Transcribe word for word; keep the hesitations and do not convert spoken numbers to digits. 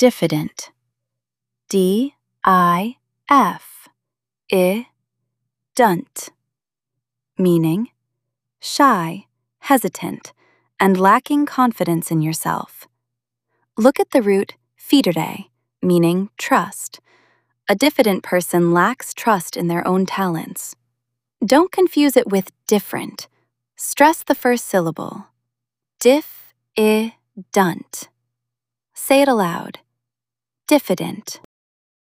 diffident. D I F I dunt, meaning shy, hesitant, and lacking confidence in yourself. Look at the root fidere, meaning trust. A diffident person lacks trust in their own talents. Don't confuse it with different. Stress the first syllable. Dif, I, dunt. Say it aloud. Diffident.